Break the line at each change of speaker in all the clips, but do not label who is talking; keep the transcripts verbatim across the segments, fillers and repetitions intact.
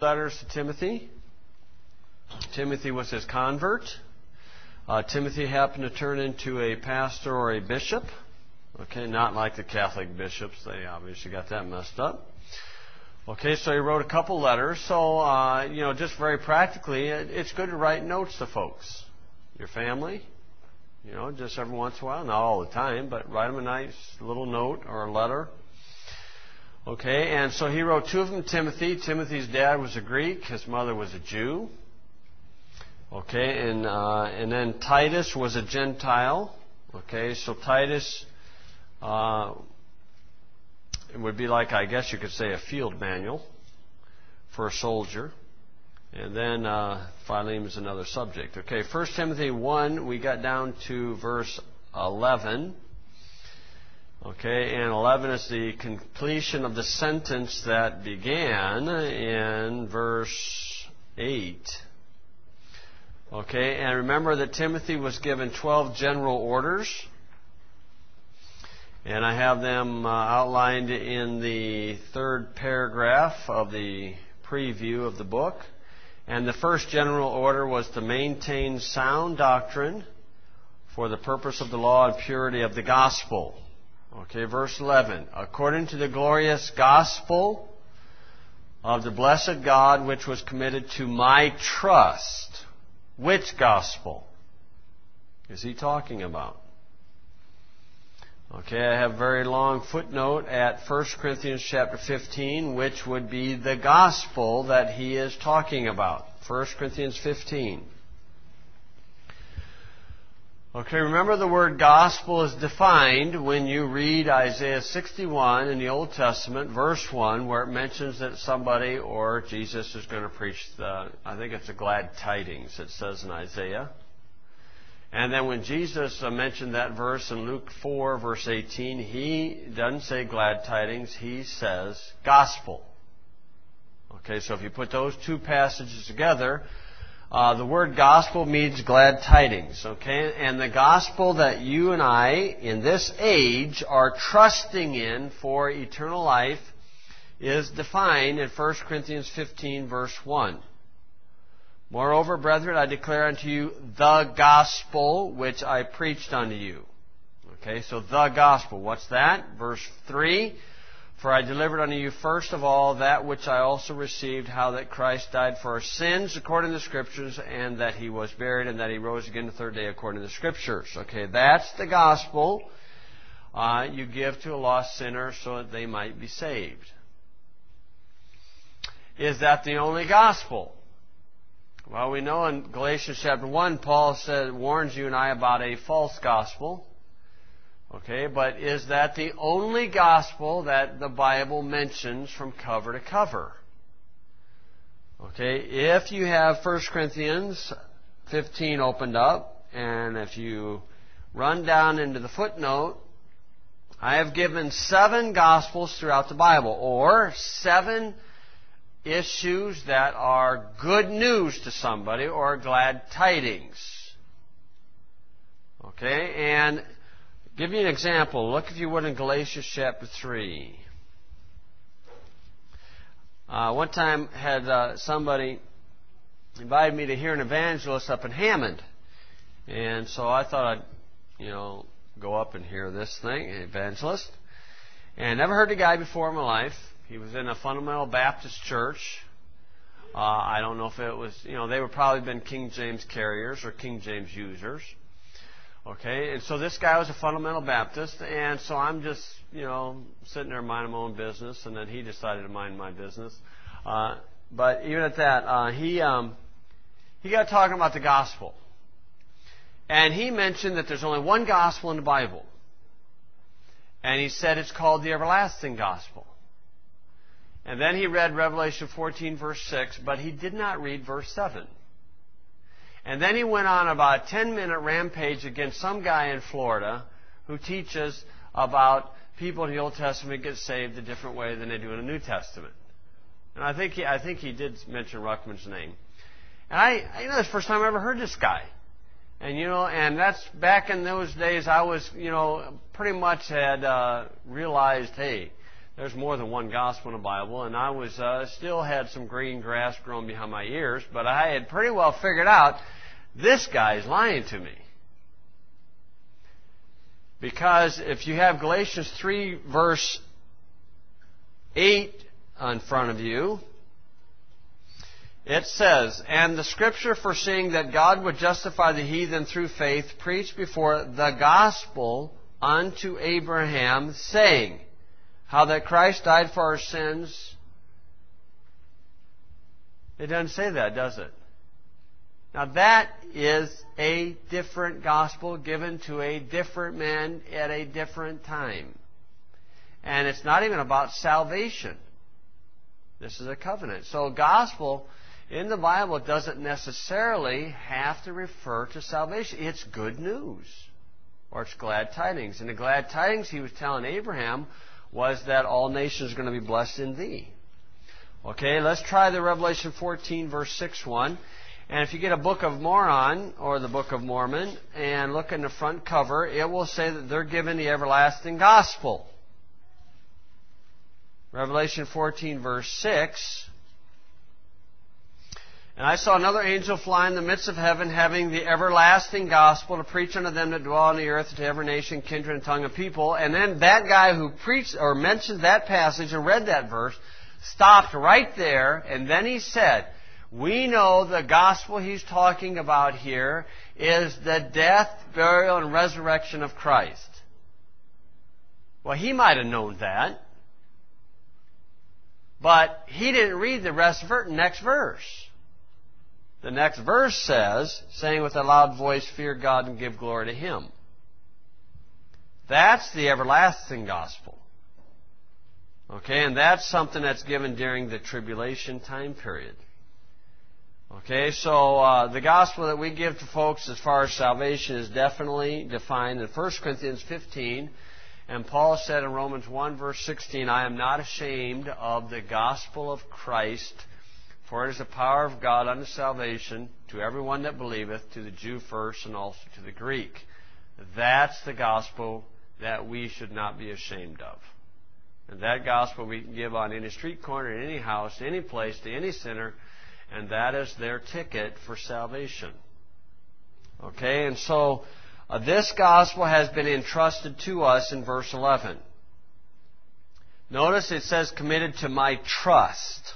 Letters to Timothy. Timothy was his convert. Uh, Timothy happened to turn into a pastor or a bishop. Okay, not like the Catholic bishops. They obviously got that messed up. Okay, so he wrote a couple letters. So, uh, you know, just very practically, it, it's good to write notes to folks. Your family, you know, just every once in a while. Not all the time, but write them a nice little note or a letter. Okay, and so he wrote two of them to Timothy. Timothy's dad was a Greek. His mother was a Jew. Okay, and uh, and then Titus was a Gentile. Okay, so Titus uh, it would be like, I guess you could say, a field manual for a soldier. And then uh, Philemon is another subject. Okay, First Timothy one, we got down to verse eleven. Okay, and eleven is the completion of the sentence that began in verse eight. Okay, and remember that Timothy was given twelve general orders. And I have them uh, outlined in the third paragraph of the preview of the book. And the first general order was to maintain sound doctrine for the purpose of the law and purity of the gospel. Okay, verse eleven. According to the glorious gospel of the blessed God, which was committed to my trust. Which gospel is he talking about? Okay, I have a very long footnote at First Corinthians chapter fifteen, which would be the gospel that he is talking about. First Corinthians fifteen. Okay, remember the word gospel is defined when you read Isaiah sixty-one in the Old Testament, verse one, where it mentions that somebody or Jesus is going to preach the, I think it's the glad tidings, it says in Isaiah. And then when Jesus mentioned that verse in Luke four, verse eighteen, he doesn't say glad tidings, he says gospel. Okay, so if you put those two passages together, Uh, the word gospel means glad tidings, okay? And the gospel that you and I, in this age, are trusting in for eternal life is defined in First Corinthians fifteen, verse one. Moreover, brethren, I declare unto you the gospel which I preached unto you. Okay, so the gospel. What's that? Verse three. For I delivered unto you first of all that which I also received, how that Christ died for our sins according to the Scriptures, and that He was buried, and that He rose again the third day according to the Scriptures. Okay, that's the gospel uh, you give to a lost sinner so that they might be saved. Is that the only gospel? Well, we know in Galatians chapter one, Paul said, warns you and I about a false gospel. Okay, but is that the only gospel that the Bible mentions from cover to cover? Okay, if you have First Corinthians fifteen opened up, and if you run down into the footnote, I have given seven gospels throughout the Bible, or seven issues that are good news to somebody, or glad tidings. Okay, and give you an example. Look, if you would, in Galatians chapter three. Uh, one time had uh, somebody invited me to hear an evangelist up in Hammond. And so I thought I'd, you know, go up and hear this thing, an evangelist. And never heard the guy before in my life. He was in a fundamental Baptist church. Uh, I don't know if it was, you know, they would probably been King James carriers or King James users. Okay, and so this guy was a fundamental Baptist, and so I'm just, you know, sitting there minding my own business, and then he decided to mind my business. Uh, but even at that, uh, he um, he got talking about the gospel. And he mentioned that there's only one gospel in the Bible. And he said it's called the everlasting gospel. And then he read Revelation fourteen, verse six, but he did not read verse seven. And then he went on about a ten-minute rampage against some guy in Florida who teaches about people in the Old Testament get saved a different way than they do in the New Testament. And I think he, I think he did mention Ruckman's name. And I, you know, that's the first time I ever heard this guy. And, you know, and that's back in those days I was, you know, pretty much had uh, realized, hey, there's more than one gospel in the Bible, and I was uh, still had some green grass growing behind my ears, but I had pretty well figured out this guy is lying to me. Because if you have Galatians three, verse eight in front of you, it says, "And the Scripture, foreseeing that God would justify the heathen through faith, preached before the gospel unto Abraham, saying, how that Christ died for our sins." It doesn't say that, does it? Now that is a different gospel given to a different man at a different time. And it's not even about salvation. This is a covenant. So gospel in the Bible doesn't necessarily have to refer to salvation. It's good news. Or it's glad tidings. And the glad tidings he was telling Abraham was that all nations are going to be blessed in thee. Okay, let's try the Revelation fourteen, verse six one. And if you get a Book of Mormon or the Book of Mormon and look in the front cover, it will say that they're given the everlasting gospel. Revelation fourteen, verse six. "And I saw another angel fly in the midst of heaven, having the everlasting gospel to preach unto them that dwell on the earth, to every nation, kindred, and tongue of people." And then that guy who preached or mentioned that passage and read that verse stopped right there, and then he said, we know the gospel he's talking about here is the death, burial, and resurrection of Christ. Well, he might have known that. But he didn't read the rest of the next verse. The next verse says, saying with a loud voice, fear God and give glory to Him. That's the everlasting gospel. Okay, and that's something that's given during the tribulation time period. Okay, so uh, the gospel that we give to folks as far as salvation is definitely defined in First Corinthians fifteen. And Paul said in Romans one, verse sixteen, I am not ashamed of the gospel of Christ, for it is the power of God unto salvation to everyone that believeth, to the Jew first and also to the Greek. That's the gospel that we should not be ashamed of. And that gospel we can give on any street corner, in any house, any place, to any sinner, and that is their ticket for salvation. Okay, and so uh, this gospel has been entrusted to us in verse eleven. Notice it says, committed to my trust.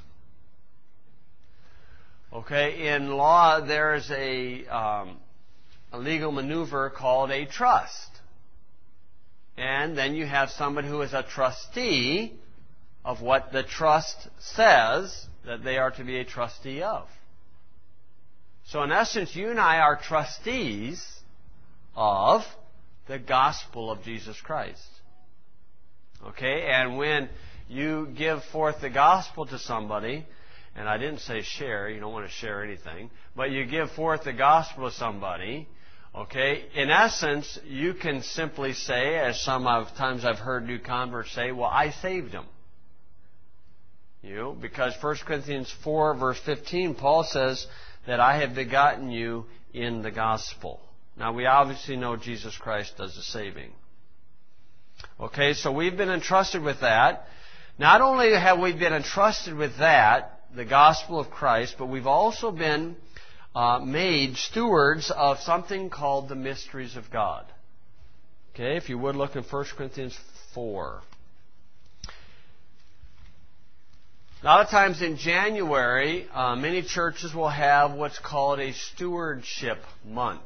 Okay, in law there is a, um, a legal maneuver called a trust. And then you have somebody who is a trustee of what the trust says that they are to be a trustee of. So in essence, you and I are trustees of the gospel of Jesus Christ. Okay? And when you give forth the gospel to somebody, and I didn't say share, you don't want to share anything, but you give forth the gospel to somebody, okay, in essence, you can simply say, as some of times I've heard new converts say, well, I saved them. You know, because First Corinthians four, verse fifteen, Paul says that I have begotten you in the gospel. Now, we obviously know Jesus Christ does the saving. Okay, so we've been entrusted with that. Not only have we been entrusted with that, the gospel of Christ, but we've also been uh, made stewards of something called the mysteries of God. Okay, if you would look in First Corinthians four. A lot of times in January, uh, many churches will have what's called a stewardship month.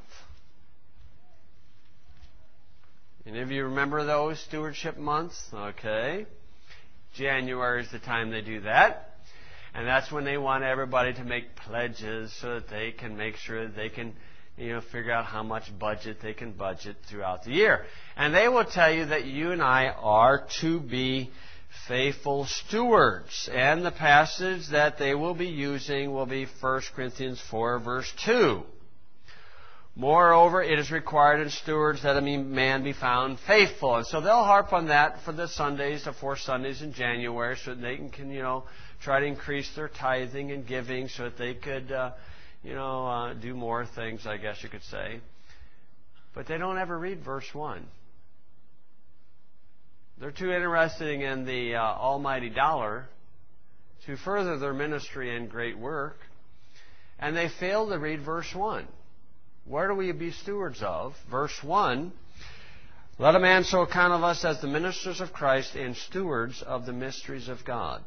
Any of you remember those stewardship months? Okay. January is the time they do that. And that's when they want everybody to make pledges so that they can make sure that they can, you know, figure out how much budget they can budget throughout the year. And they will tell you that you and I are to be faithful stewards. And the passage that they will be using will be First Corinthians four, verse two. Moreover, it is required in stewards that a man be found faithful. And so they'll harp on that for the Sundays, the four Sundays in January, so that they can, you know, try to increase their tithing and giving so that they could, uh, you know, uh, do more things, I guess you could say. But they don't ever read verse one. They're too interested in the uh, almighty dollar to further their ministry and great work. And they fail to read verse one. Where do we be stewards of? Verse one, let a man so count of us as the ministers of Christ and stewards of the mysteries of God.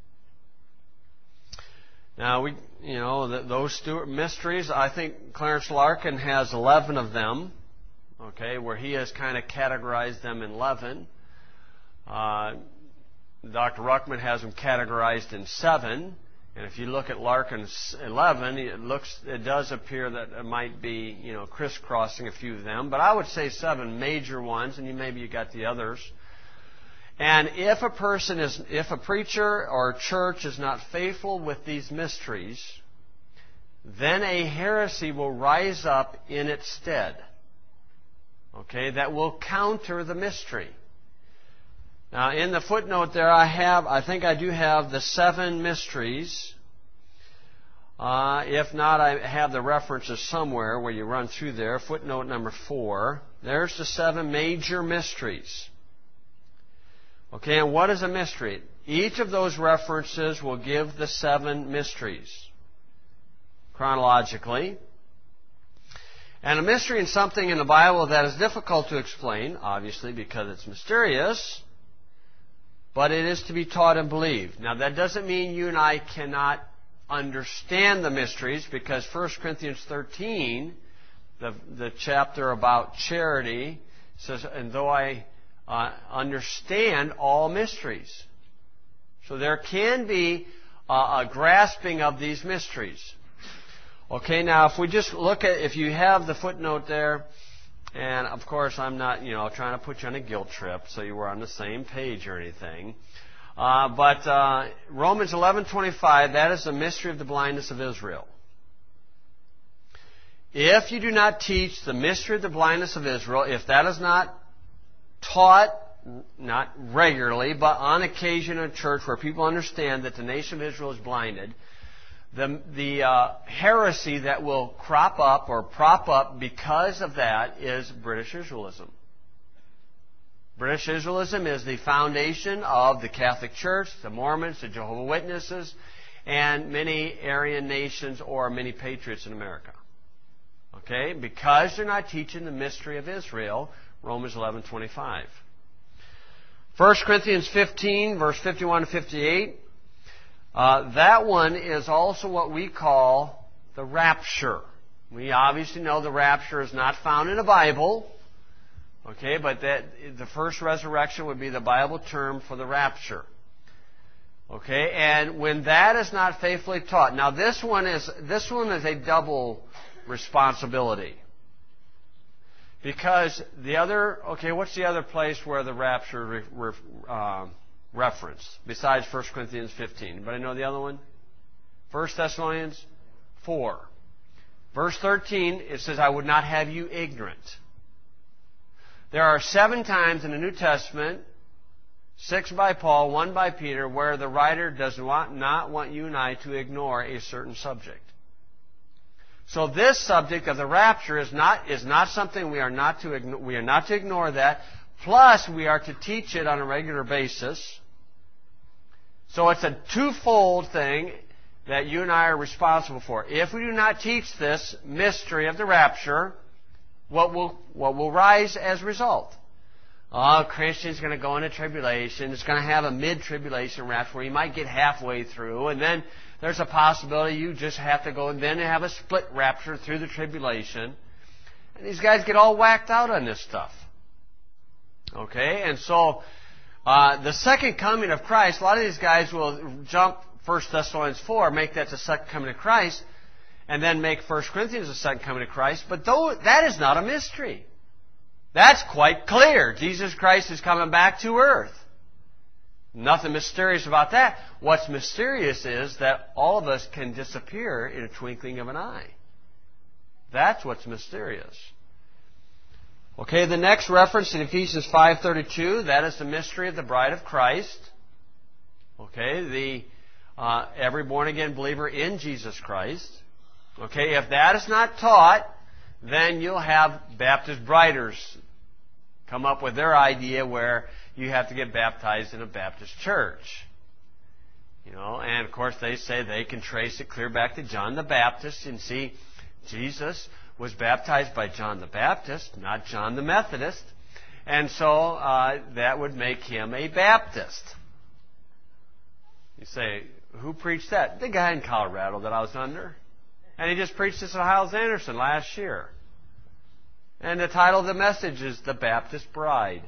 Now, we, you know, the, those steward mysteries, I think Clarence Larkin has eleven of them, okay, where he has kind of categorized them in eleven. Uh, Doctor Ruckman has them categorized in seven. And if you look at Larkin's eleven, it looks, it does appear that it might be, you know, crisscrossing a few of them. But I would say seven major ones, and you, maybe you got the others. And if a person is, if a preacher or a church is not faithful with these mysteries, then a heresy will rise up in its stead. Okay, that will counter the mystery. Now, in the footnote there, I have, I think I do have the seven mysteries. Uh, if not, I have the references somewhere where you run through there. Footnote number four. There's the seven major mysteries. Okay, and what is a mystery? Each of those references will give the seven mysteries chronologically. And a mystery is something in the Bible that is difficult to explain, obviously, because it's mysterious, but it is to be taught and believed. Now, that doesn't mean you and I cannot understand the mysteries, because First Corinthians thirteen, the, the chapter about charity, says, and though I uh, understand all mysteries. So there can be uh, a grasping of these mysteries. Okay, now if we just look at, if you have the footnote there, and of course I'm not, you know, trying to put you on a guilt trip so you were on the same page or anything. Uh, but uh, Romans eleven twenty-five, that is the mystery of the blindness of Israel. If you do not teach the mystery of the blindness of Israel, if that is not taught, not regularly, but on occasion in church where people understand that the nation of Israel is blinded, the, the uh, heresy that will crop up or prop up because of that is British Israelism. British Israelism is the foundation of the Catholic Church, the Mormons, the Jehovah's Witnesses, and many Aryan nations or many patriots in America. Okay? Because they're not teaching the mystery of Israel, Romans eleven twenty-five. First Corinthians fifteen, verse fifty-one to fifty-eight. Uh, that one is also what we call the rapture. We obviously know the rapture is not found in the Bible. Okay, but that the first resurrection would be the Bible term for the rapture. Okay, and when that is not faithfully taught, now this one is this one is a double responsibility. Because the other, okay, what's the other place where the rapture re, re, uh, reference besides First Corinthians fifteen? Anybody know the other one? First Thessalonians four. Verse thirteen, it says, I would not have you ignorant. There are seven times in the New Testament, six by Paul, one by Peter, where the writer does not, not want you and I to ignore a certain subject. So this subject of the rapture is not is not something we are not to ignore, we are not to ignore that. Plus, we are to teach it on a regular basis. So it's a twofold thing that you and I are responsible for. If we do not teach this mystery of the rapture, what will what will rise as a result? Oh, Christian's going to go into tribulation. It's going to have a mid-tribulation rapture where you might get halfway through, and then there's a possibility you just have to go and then have a split rapture through the tribulation. And these guys get all whacked out on this stuff. Okay? And so, uh, the second coming of Christ, a lot of these guys will jump First Thessalonians four, make that the second coming of Christ, and then make First Corinthians the second coming of Christ. But though that is not a mystery. That's quite clear. Jesus Christ is coming back to earth. Nothing mysterious about that. What's mysterious is that all of us can disappear in a twinkling of an eye. That's what's mysterious. Okay, the next reference in Ephesians five thirty-two, that is the mystery of the bride of Christ. Okay, the uh, every born-again believer in Jesus Christ. Okay, if that is not taught, then you'll have Baptist briders come up with their idea where you have to get baptized in a Baptist church. You know, and of course they say they can trace it clear back to John the Baptist. And see, Jesus was baptized by John the Baptist, not John the Methodist. And so uh, that would make him a Baptist. You say, who preached that? The guy in Colorado that I was under. And he just preached this at Hyles-Anderson last year. And the title of the message is The Baptist Bride.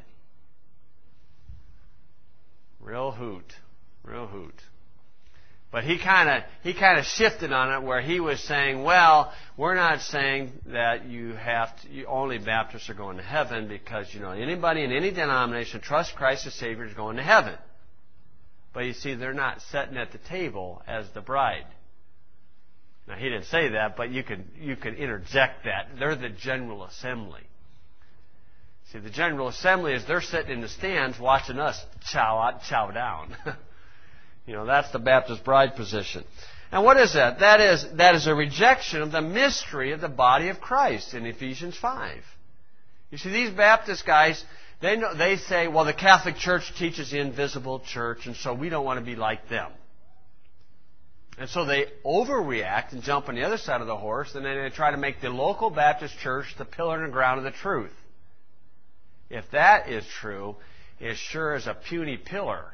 Real hoot. Real hoot. But he kind of he kind of shifted on it, where he was saying, well, we're not saying that you have to, you, only Baptists are going to heaven, because, you know, anybody in any denomination trusts Christ as Savior is going to heaven. But you see, they're not sitting at the table as the bride. Now, he didn't say that, but you could you could interject that. They're the General Assembly. See, the General Assembly is they're sitting in the stands watching us chow out, chow down. You know, that's the Baptist bride position. And what is that? That is that is a rejection of the mystery of the body of Christ in Ephesians five. You see, these Baptist guys, they know, they say, well, the Catholic Church teaches the invisible church, and so we don't want to be like them. And so they overreact and jump on the other side of the horse, and then they try to make the local Baptist church the pillar and ground of the truth. If that is true, it sure is a puny pillar.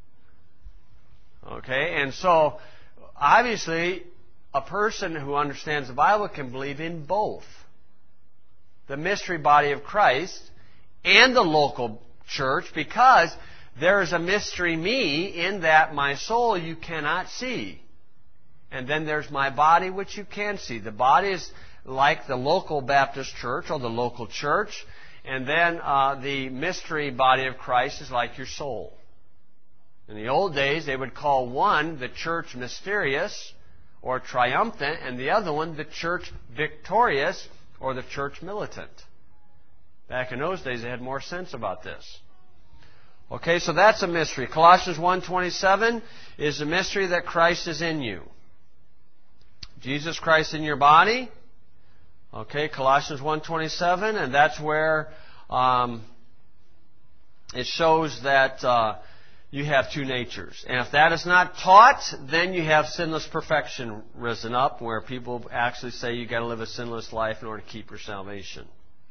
Okay, and so obviously a person who understands the Bible can believe in both the mystery body of Christ and the local church, because there is a mystery me in that my soul you cannot see. And then there's my body, which you can see. The body is like the local Baptist church or the local church, and then uh, the mystery body of Christ is like your soul. In the old days, they would call one the church mysterious or triumphant, and the other one the church victorious or the church militant. Back in those days, they had more sense about this. Okay, so that's a mystery. Colossians one twenty-seven is the mystery that Christ is in you. Jesus Christ in your body. Okay, Colossians one twenty-seven, and that's where um, it shows that uh, you have two natures. And if that is not taught, then you have sinless perfection risen up, where people actually say you've got to live a sinless life in order to keep your salvation.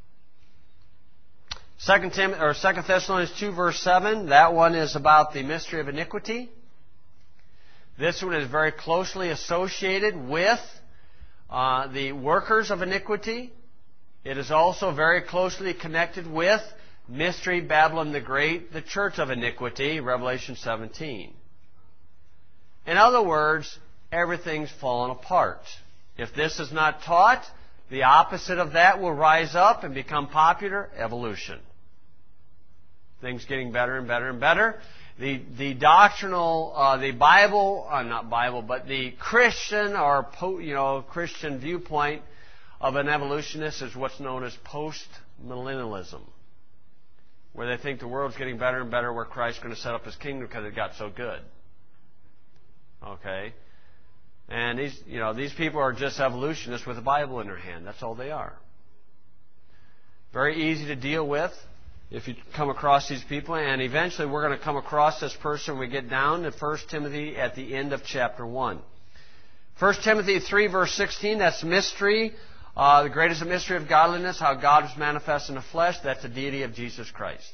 Second Tim, or Second Thessalonians two, verse seven, that one is about the mystery of iniquity. This one is very closely associated with uh, the workers of iniquity. It is also very closely connected with mystery Babylon the Great, the church of iniquity, Revelation seventeen. In other words, everything's fallen apart. If this is not taught, the opposite of that will rise up and become popular, evolution. Things getting better and better and better. The the doctrinal, uh, the Bible, uh, not Bible, but the Christian or po, you know Christian viewpoint of an evolutionist is what's known as post-millennialism, where they think the world's getting better and better, where Christ's going to set up His kingdom because it got so good. Okay, and these you know these people are just evolutionists with a Bible in their hand. That's all they are. Very easy to deal with if you come across these people, and eventually we're going to come across this person when we get down to First Timothy at the end of chapter one. First Timothy three, verse sixteen, that's mystery. Uh, the greatest mystery of godliness, how God was manifest in the flesh, that's the deity of Jesus Christ.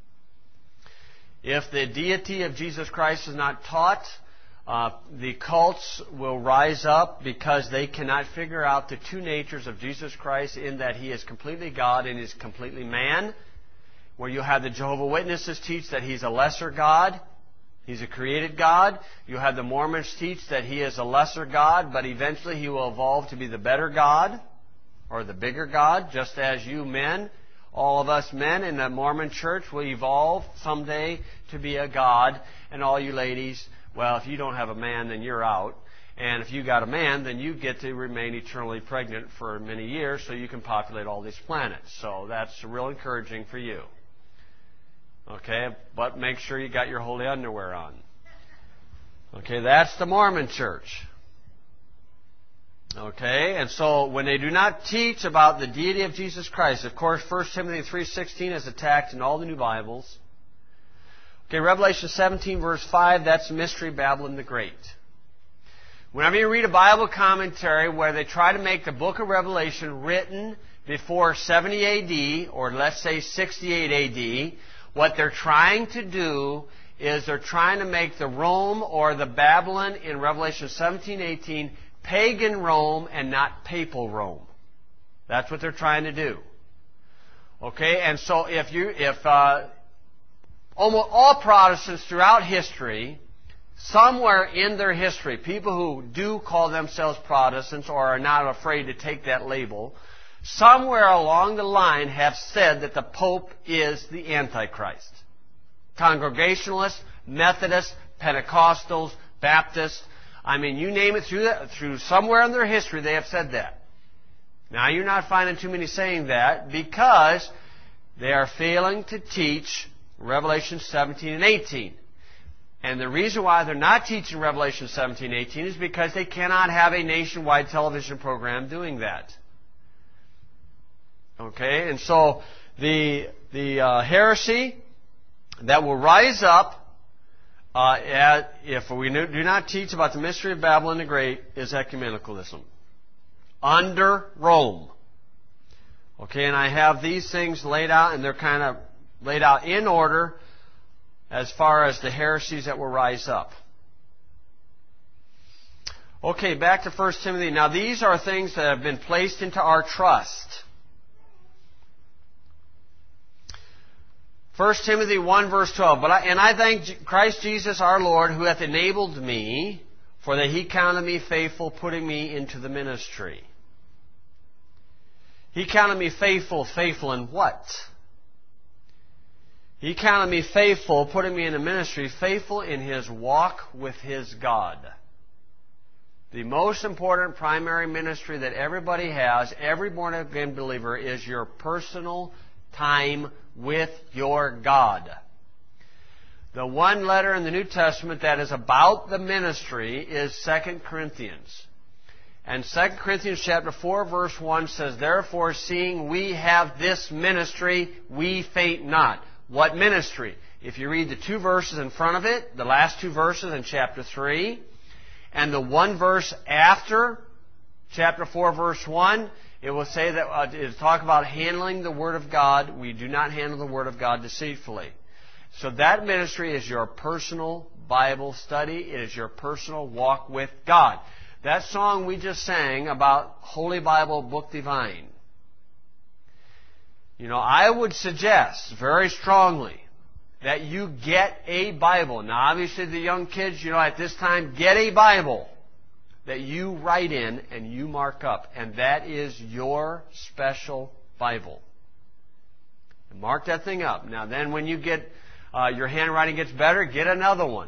If the deity of Jesus Christ is not taught, uh, the cults will rise up because they cannot figure out the two natures of Jesus Christ, in that He is completely God and He is completely man. Where you have the Jehovah's Witnesses teach that He's a lesser God. He's a created God. You have the Mormons teach that He is a lesser God, but eventually He will evolve to be the better God, or the bigger God, just as you men, all of us men in the Mormon church, will evolve someday to be a God. And all you ladies, well, if you don't have a man, then you're out. And if you got a man, then you get to remain eternally pregnant for many years so you can populate all these planets. So that's real encouraging for you. Okay, but make sure you got your holy underwear on. Okay, that's the Mormon church. Okay, and so when they do not teach about the deity of Jesus Christ, of course, First Timothy three sixteen is attacked in all the new Bibles. Okay, Revelation seventeen, verse five, that's Mystery Babylon the Great. Whenever you read a Bible commentary where they try to make the book of Revelation written before seventy A D, or let's say sixty-eight A D, what they're trying to do is they're trying to make the Rome or the Babylon in Revelation seventeen, eighteen pagan Rome and not papal Rome. That's what they're trying to do. Okay, and so if you, if uh, almost all Protestants throughout history, somewhere in their history, people who do call themselves Protestants or are not afraid to take that label, somewhere along the line have said that the Pope is the Antichrist. Congregationalists, Methodists, Pentecostals, Baptists, I mean, you name it, through, the, through somewhere in their history they have said that. Now, you're not finding too many saying that because they are failing to teach Revelation seventeen and eighteen. And the reason why they're not teaching Revelation seventeen, eighteen is because they cannot have a nationwide television program doing that. Okay, and so the the uh, heresy that will rise up uh, at, if we do not teach about the mystery of Babylon the Great is ecumenicalism under Rome. Okay, and I have these things laid out, and they're kind of laid out in order as far as the heresies that will rise up. Okay, back to First Timothy. Now, these are things that have been placed into our trust. First Timothy one, verse twelve. But I, and I thank Christ Jesus our Lord, who hath enabled me, for that he counted me faithful, putting me into the ministry. He counted me faithful. Faithful in what? He counted me faithful, putting me in the ministry, faithful in his walk with his God. The most important primary ministry that everybody has, every born-again believer, is your personal time with your God. The one letter in the New Testament that is about the ministry is Second Corinthians. And Second Corinthians chapter four, verse one says, Therefore, seeing we have this ministry, we faint not. What ministry? If you read the two verses in front of it, the last two verses in chapter three, and the one verse after chapter four, verse one, it will say that uh, it will talk about handling the Word of God. We do not handle the Word of God deceitfully. So that ministry is your personal Bible study. It is your personal walk with God. That song we just sang about Holy Bible Book Divine. You know, I would suggest very strongly that you get a Bible. Now, obviously, the young kids, you know, at this time, get a Bible that you write in and you mark up. And that is your special Bible. And mark that thing up. Now, then when you get, uh, your handwriting gets better, get another one.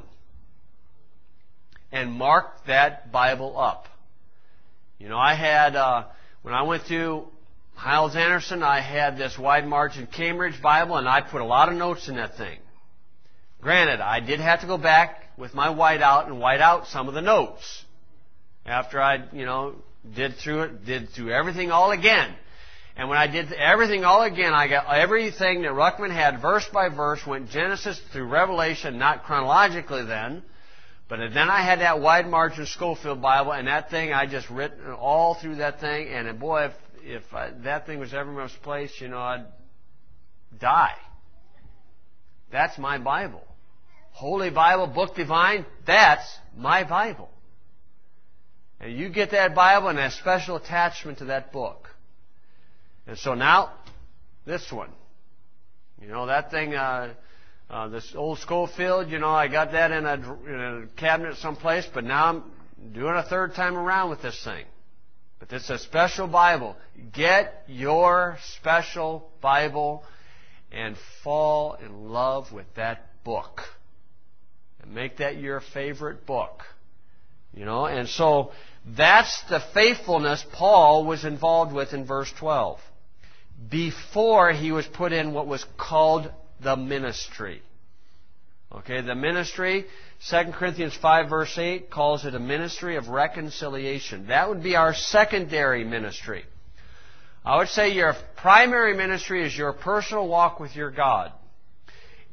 And mark that Bible up. You know, I had, uh, when I went to Hyles Anderson, I had this wide margin Cambridge Bible, and I put a lot of notes in that thing. Granted, I did have to go back with my whiteout and white out some of the notes. After I, you know, did through it, did through everything all again. And when I did everything all again, I got everything that Ruckman had verse by verse, went Genesis through Revelation, not chronologically then, but then I had that wide margin Schofield Bible, and that thing, I just written all through that thing, and boy, if, if I, that thing was ever misplaced, you know, I'd die. That's my Bible. Holy Bible, Book Divine, that's my Bible. And you get that Bible and a special attachment to that book. And so now, this one. You know, that thing, uh, uh, this old Schofield, you know, I got that in a, in a cabinet someplace, but now I'm doing a third time around with this thing. But it's a special Bible. Get your special Bible and fall in love with that book. And make that your favorite book. You know, and so that's the faithfulness Paul was involved with in verse twelve. Before he was put in what was called the ministry. Okay, the ministry, Second Corinthians five verse eight calls it a ministry of reconciliation. That would be our secondary ministry. I would say your primary ministry is your personal walk with your God.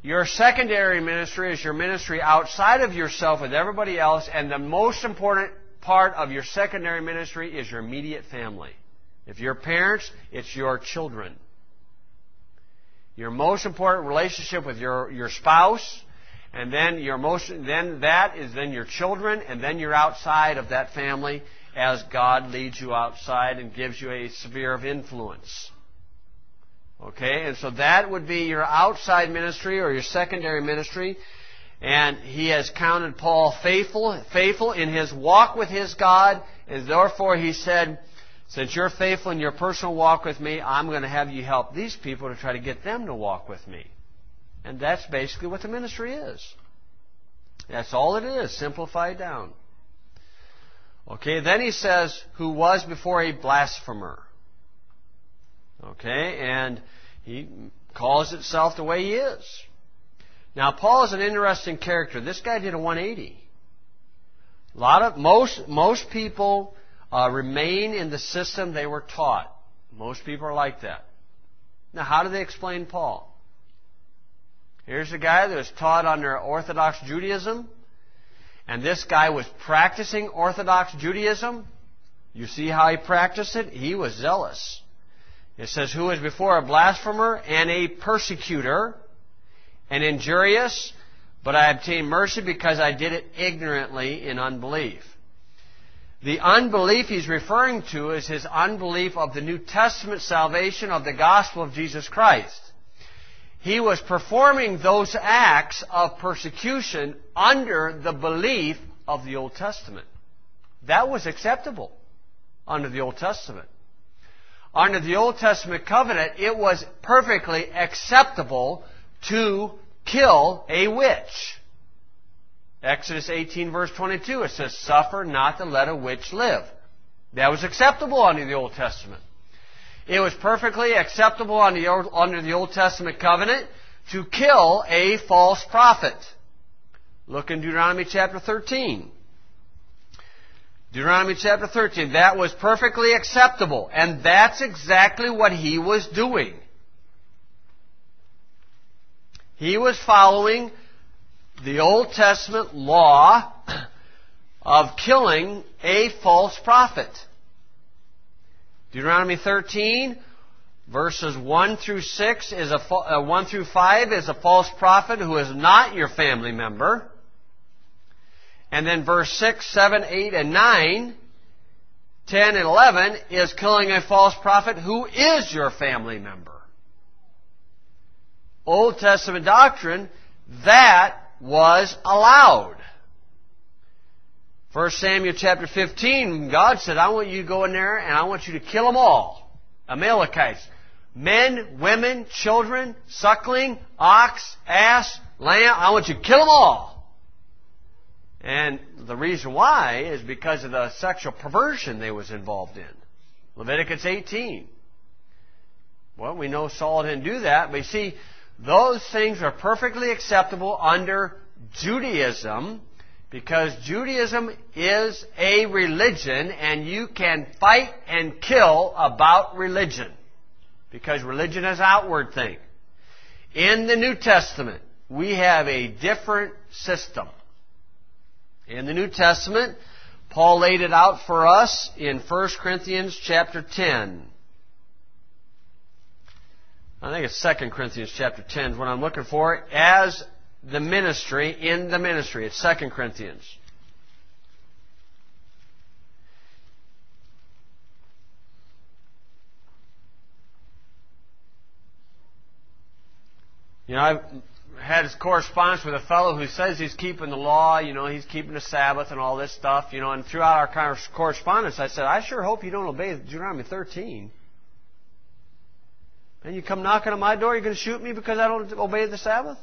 Your secondary ministry is your ministry outside of yourself with everybody else, and the most important part of your secondary ministry is your immediate family. If you're parents, it's your children. Your most important relationship with your, your spouse, and then your most then that is then your children, and then you're outside of that family as God leads you outside and gives you a sphere of influence. Okay, and so that would be your outside ministry or your secondary ministry. And he has counted Paul faithful, faithful in his walk with his God, and therefore he said, since you're faithful in your personal walk with me, I'm going to have you help these people to try to get them to walk with me. And that's basically what the ministry is. That's all it is, simplified down. Okay, then he says, who was before a blasphemer. Okay, and he calls itself the way he is. Now, Paul is an interesting character. This guy did a one eighty. A lot of most most people uh, remain in the system they were taught. Most people are like that. Now, how do they explain Paul? Here's a guy that was taught under Orthodox Judaism, and this guy was practicing Orthodox Judaism. You see how he practiced it? He was zealous. It says, who was before a blasphemer and a persecutor, and injurious, but I obtained mercy because I did it ignorantly in unbelief. The unbelief he's referring to is his unbelief of the New Testament salvation of the gospel of Jesus Christ. He was performing those acts of persecution under the belief of the Old Testament. That was acceptable under the Old Testament. Under the Old Testament covenant, it was perfectly acceptable to kill a witch. Exodus eighteen verse twenty-two, it says, suffer not to let a witch live. That was acceptable under the Old Testament. It was perfectly acceptable under the Old, under the Old Testament covenant to kill a false prophet. Look in Deuteronomy chapter thirteen. Deuteronomy chapter thirteen. That was perfectly acceptable. And that's exactly what he was doing. He was following the Old Testament law of killing a false prophet. Deuteronomy thirteen, verses one through six is a uh, one through five is a false prophet who is not your family member. And then verse six, seven, eight, and nine, ten, and eleven is killing a false prophet who is your family member. Old Testament doctrine, that was allowed. First Samuel chapter fifteen, God said, I want you to go in there and I want you to kill them all. Amalekites. Men, women, children, suckling, ox, ass, lamb. I want you to kill them all. And the reason why is because of the sexual perversion they was involved in. Leviticus eighteen. Well, we know Saul didn't do that, but you see, those things are perfectly acceptable under Judaism, because Judaism is a religion, and you can fight and kill about religion, because religion is an outward thing. In the New Testament, we have a different system. In the New Testament, Paul laid it out for us in First Corinthians chapter ten. I think it's Second Corinthians chapter ten is what I'm looking for, as the ministry in the ministry. It's Second Corinthians. You know, I've had his correspondence with a fellow who says he's keeping the law, you know, he's keeping the Sabbath and all this stuff, you know, and throughout our correspondence I said, I sure hope you don't obey Deuteronomy thirteen. And you come knocking on my door, you're going to shoot me because I don't obey the Sabbath?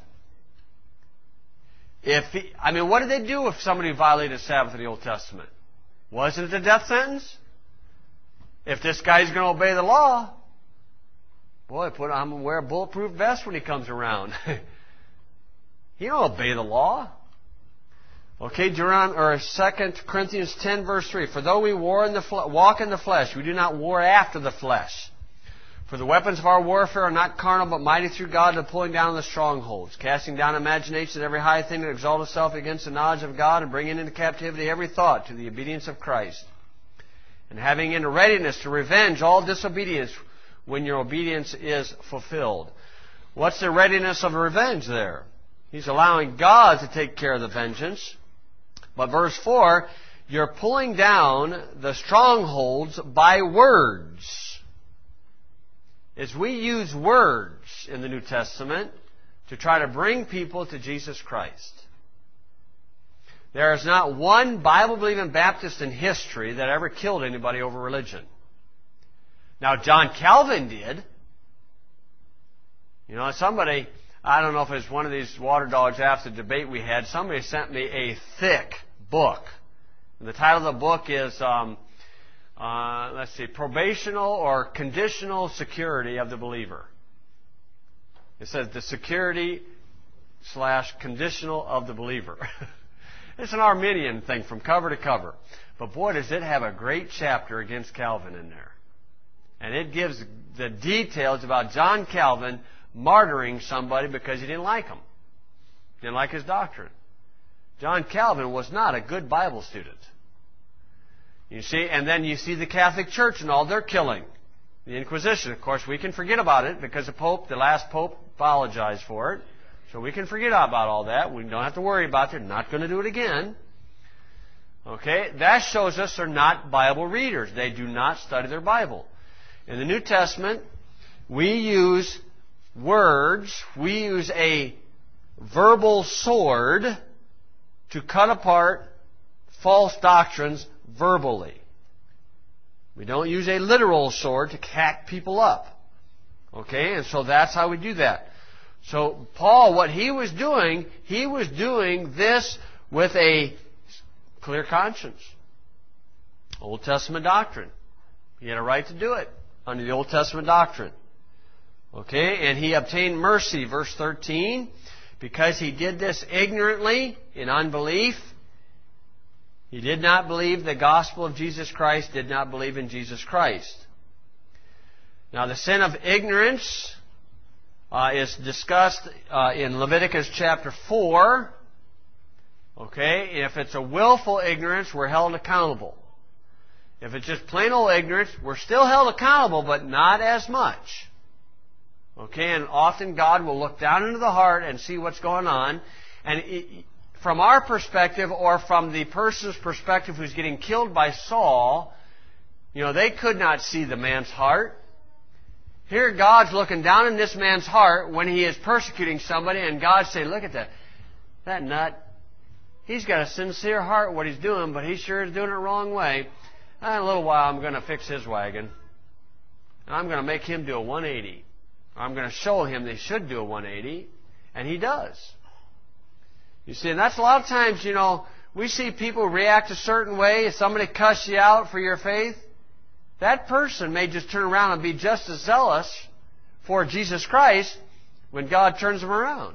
If he, I mean, what did they do if somebody violated the Sabbath in the Old Testament? Wasn't it the death sentence? If this guy's going to obey the law, boy, put I'm going to wear a bulletproof vest when he comes around. He don't obey the law. Okay, Deuteronomy, or Second Corinthians ten, verse three. For though we war in the fle- walk in the flesh, we do not war after the flesh. For the weapons of our warfare are not carnal, but mighty through God to pulling down the strongholds, casting down imaginations and every high thing that exalts itself against the knowledge of God, and bringing into captivity every thought to the obedience of Christ, and having in readiness to revenge all disobedience when your obedience is fulfilled. What's the readiness of revenge there? He's allowing God to take care of the vengeance. But verse four, you're pulling down the strongholds by words. As we use words in the New Testament to try to bring people to Jesus Christ. There is not one Bible-believing Baptist in history that ever killed anybody over religion. Now, John Calvin did. You know, somebody, I don't know if it's one of these water dogs after the debate we had, somebody sent me a thick book. And the title of the book is... Um, Uh, let's see, probational or conditional security of the believer. It says the security slash conditional of the believer. It's an Arminian thing from cover to cover. But boy, does it have a great chapter against Calvin in there. And it gives the details about John Calvin martyring somebody because he didn't like him. Didn't like his doctrine. John Calvin was not a good Bible student. You see, and then you see the Catholic Church and all their killing. The Inquisition, of course, we can forget about it because the Pope, the last Pope, apologized for it. So we can forget about all that. We don't have to worry about it. They're not going to do it again. Okay? That shows us they're not Bible readers. They do not study their Bible. In the New Testament, we use words. We use a verbal sword to cut apart false doctrines verbally. We don't use a literal sword to hack people up. Okay? And so that's how we do that. So Paul, what he was doing, he was doing this with a clear conscience. Old Testament doctrine. He had a right to do it under the Old Testament doctrine. Okay? And he obtained mercy, verse thirteen, because he did this ignorantly, in unbelief. He did not believe the gospel of Jesus Christ, did not believe in Jesus Christ. Now, the sin of ignorance uh, is discussed uh, in Leviticus chapter four. Okay? If it's a willful ignorance, we're held accountable. If it's just plain old ignorance, we're still held accountable, but not as much. Okay? And often God will look down into the heart and see what's going on. And it, from our perspective, or from the person's perspective who's getting killed by Saul, you know, they could not see the man's heart. Here God's looking down in this man's heart when he is persecuting somebody, and God's saying, look at that. That nut. He's got a sincere heart what he's doing, but he sure is doing it the wrong way. In a little while I'm going to fix his wagon. And I'm going to make him do a one eighty. I'm going to show him they should do a one eighty. And he does. You see, and that's a lot of times, you know, we see people react a certain way. If somebody cuss you out for your faith, that person may just turn around and be just as zealous for Jesus Christ when God turns them around.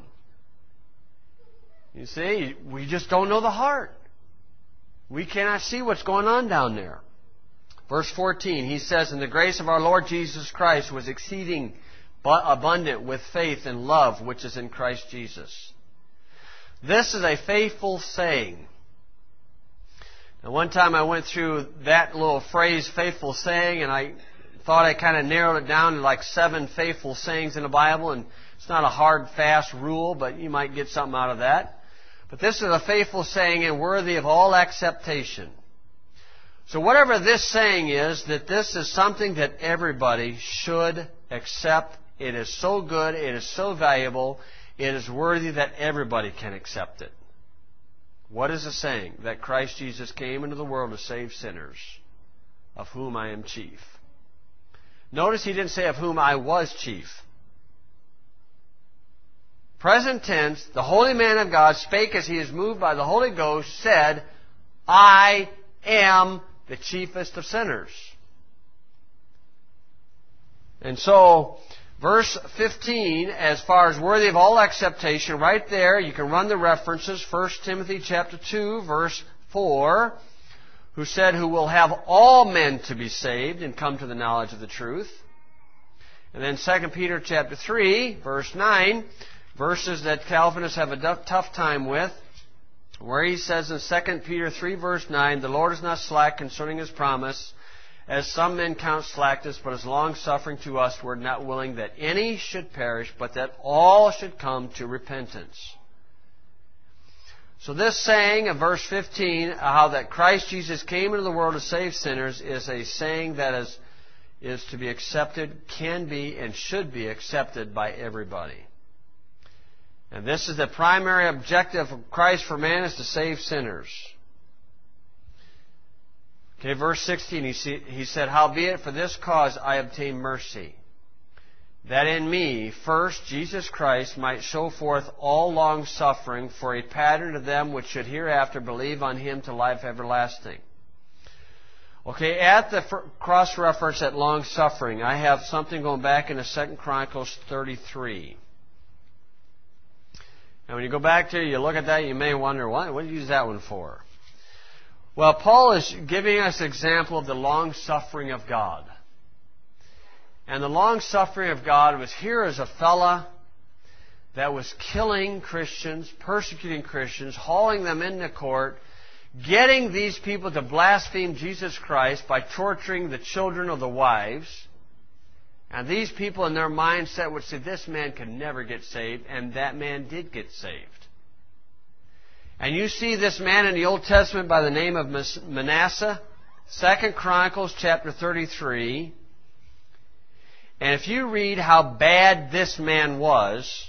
You see, we just don't know the heart. We cannot see what's going on down there. Verse fourteen, he says, and the grace of our Lord Jesus Christ was exceeding abundant with faith and love which is in Christ Jesus. This is a faithful saying. Now, one time I went through that little phrase, faithful saying, and I thought I kind of narrowed it down to like seven faithful sayings in the Bible, and it's not a hard, fast rule, but you might get something out of that. But this is a faithful saying and worthy of all acceptation. So whatever this saying is, that this is something that everybody should accept. It is so good, it is so valuable, it is worthy that everybody can accept it. What is the saying? That Christ Jesus came into the world to save sinners, of whom I am chief. Notice he didn't say of whom I was chief. Present tense, the holy man of God spake as he is moved by the Holy Ghost, said, I am the chiefest of sinners. And so, verse fifteen, as far as worthy of all acceptation, right there, you can run the references. First Timothy chapter two, verse four, who said, who will have all men to be saved and come to the knowledge of the truth. And then Second Peter chapter three, verse nine, verses that Calvinists have a tough time with, where he says in Second Peter three, verse nine, "The Lord is not slack concerning His promise, as some men count slackness, but is long-suffering to us, we're not willing that any should perish, but that all should come to repentance." So this saying of verse fifteen, how that Christ Jesus came into the world to save sinners, is a saying that is, is to be accepted, can be, and should be accepted by everybody. And this is the primary objective of Christ for man, is to save sinners. Okay, verse sixteen, he, see, he said, "Howbeit for this cause I obtain mercy, that in me, first, Jesus Christ might show forth all long-suffering for a pattern to them which should hereafter believe on Him to life everlasting." Okay, at the cross-reference at long-suffering, I have something going back into Second Chronicles thirty-three. And when you go back to it, you look at that, you may wonder, what, what did you use that one for? Well, Paul is giving us an example of the long-suffering of God. And the long-suffering of God was, here is a fella that was killing Christians, persecuting Christians, hauling them into court, getting these people to blaspheme Jesus Christ by torturing the children of the wives. And these people in their mindset would say, this man can never get saved, and that man did get saved. And you see this man in the Old Testament by the name of Manasseh, Second Chronicles chapter thirty-three. And if you read how bad this man was,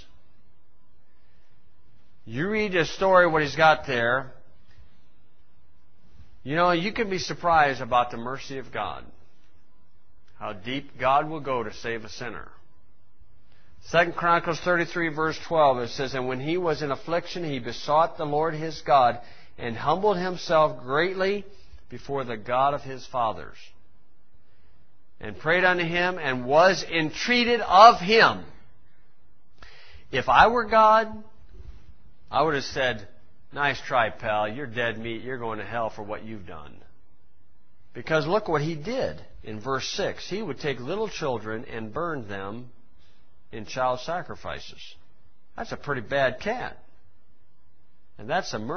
you read the story, what he's got there, you know, you can be surprised about the mercy of God. How deep God will go to save a sinner. Second Chronicles thirty-three, verse twelve, it says, "And when he was in affliction, he besought the Lord his God, and humbled himself greatly before the God of his fathers, and prayed unto Him, and was entreated of Him." If I were God, I would have said, "Nice try, pal. You're dead meat. You're going to hell for what you've done." Because look what he did in verse six. He would take little children and burn them in child sacrifices. That's a pretty bad cat. And that's a murder.